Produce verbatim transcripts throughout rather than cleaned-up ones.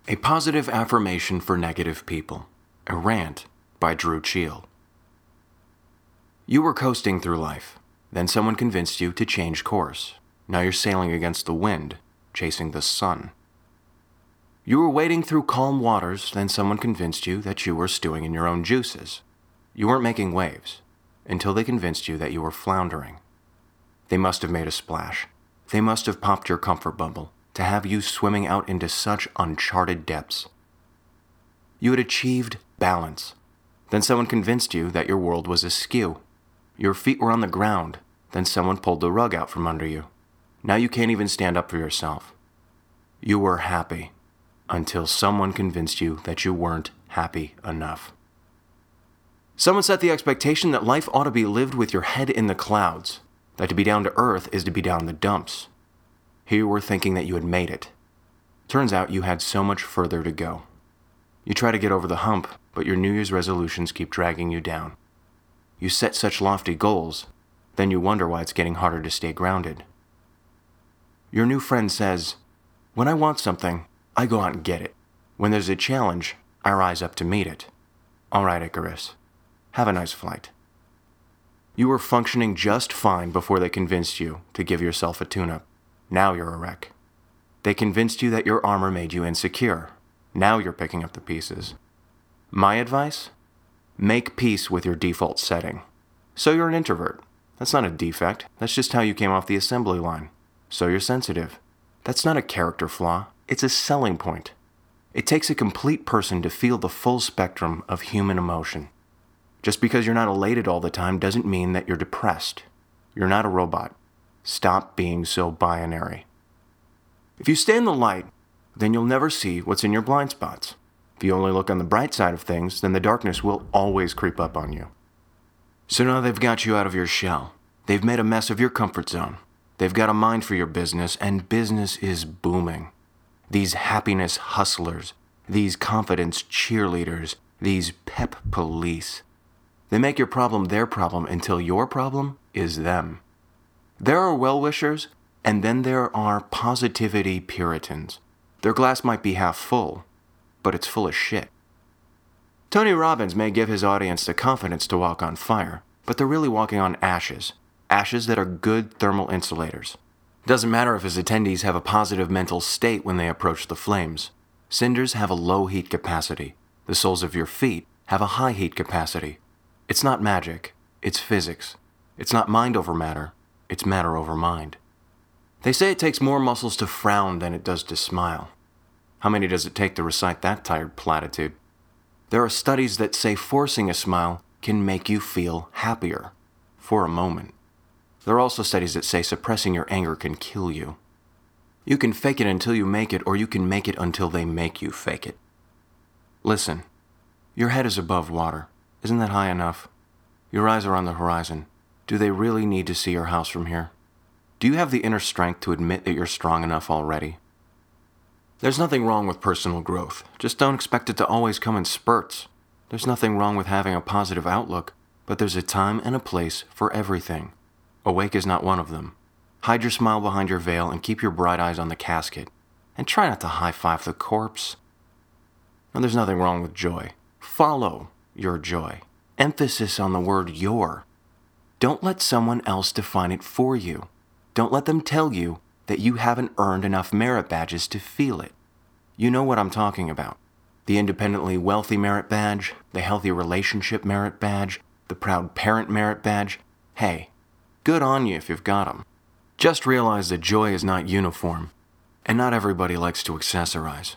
A Positive Affirmation for Negative People. A Rant by Drew Cheel. You were coasting through life. Then someone convinced you to change course. Now you're sailing against the wind, chasing the sun. You were wading through calm waters. Then someone convinced you that you were stewing in your own juices. You weren't making waves until they convinced you that you were floundering. They must have made a splash. They must have popped your comfort bubble to have you swimming out into such uncharted depths. You had achieved balance. Then someone convinced you that your world was askew. Your feet were on the ground. Then someone pulled the rug out from under you. Now you can't even stand up for yourself. You were happy until someone convinced you that you weren't happy enough. Someone set the expectation that life ought to be lived with your head in the clouds, that to be down to earth is to be down in the dumps. Here you were thinking that you had made it. Turns out you had so much further to go. You try to get over the hump, but your New Year's resolutions keep dragging you down. You set such lofty goals, then you wonder why it's getting harder to stay grounded. Your new friend says, "When I want something, I go out and get it. When there's a challenge, I rise up to meet it." All right, Icarus. Have a nice flight. You were functioning just fine before they convinced you to give yourself a tune-up. Now you're a wreck. They convinced you that your armor made you insecure. Now you're picking up the pieces. My advice? Make peace with your default setting. So you're an introvert. That's not a defect. That's just how you came off the assembly line. So you're sensitive. That's not a character flaw. It's a selling point. It takes a complete person to feel the full spectrum of human emotion. Just because you're not elated all the time doesn't mean that you're depressed. You're not a robot. Stop being so binary. If you stay in the light, then you'll never see what's in your blind spots. If you only look on the bright side of things, then the darkness will always creep up on you. So now they've got you out of your shell. They've made a mess of your comfort zone. They've got a mind for your business, and business is booming. These happiness hustlers, these confidence cheerleaders, these pep police. They make your problem their problem until your problem is them. There are well-wishers, and then there are positivity Puritans. Their glass might be half full, but it's full of shit. Tony Robbins may give his audience the confidence to walk on fire, but they're really walking on ashes. Ashes that are good thermal insulators. Doesn't matter if his attendees have a positive mental state when they approach the flames. Cinders have a low heat capacity. The soles of your feet have a high heat capacity. It's not magic, it's physics. It's not mind over matter, it's matter over mind. They say it takes more muscles to frown than it does to smile. How many does it take to recite that tired platitude? There are studies that say forcing a smile can make you feel happier, for a moment. There are also studies that say suppressing your anger can kill you. You can fake it until you make it, or you can make it until they make you fake it. Listen, your head is above water. Isn't that high enough? Your eyes are on the horizon. Do they really need to see your house from here? Do you have the inner strength to admit that you're strong enough already? There's nothing wrong with personal growth. Just don't expect it to always come in spurts. There's nothing wrong with having a positive outlook, but there's a time and a place for everything. Awake is not one of them. Hide your smile behind your veil and keep your bright eyes on the casket. And try not to high-five the corpse. And there's nothing wrong with joy. Follow your joy. Emphasis on the word your. Don't let someone else define it for you. Don't let them tell you that you haven't earned enough merit badges to feel it. You know what I'm talking about. The independently wealthy merit badge, the healthy relationship merit badge, the proud parent merit badge. Hey, good on you if you've got them. Just realize that joy is not uniform, and not everybody likes to accessorize.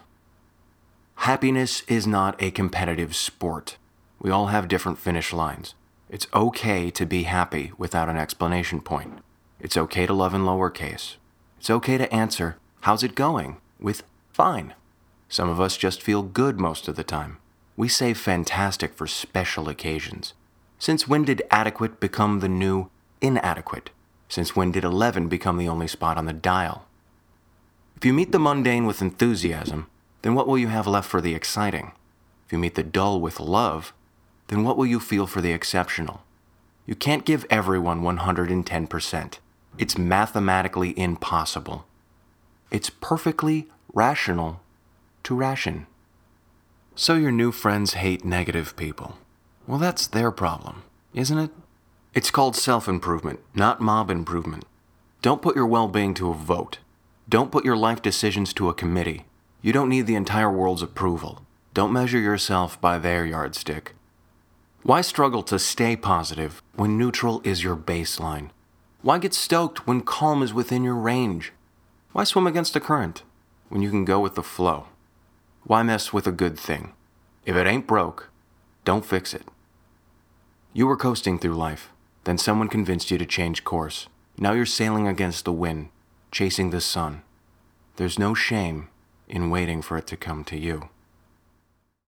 Happiness is not a competitive sport. We all have different finish lines. It's okay to be happy without an explanation point. It's okay to love in lowercase. It's okay to answer, "How's it going?" with "fine." Some of us just feel good most of the time. We say fantastic for special occasions. Since when did adequate become the new inadequate? Since when did eleven become the only spot on the dial? If you meet the mundane with enthusiasm, then what will you have left for the exciting? If you meet the dull with love, then what will you feel for the exceptional? You can't give everyone one hundred ten percent. It's mathematically impossible. It's perfectly rational to ration. So your new friends hate negative people. Well, that's their problem, isn't it? It's called self-improvement, not mob improvement. Don't put your well-being to a vote. Don't put your life decisions to a committee. You don't need the entire world's approval. Don't measure yourself by their yardstick. Why struggle to stay positive when neutral is your baseline? Why get stoked when calm is within your range? Why swim against the current when you can go with the flow? Why mess with a good thing? If it ain't broke, don't fix it. You were coasting through life, then someone convinced you to change course. Now you're sailing against the wind, chasing the sun. There's no shame in waiting for it to come to you.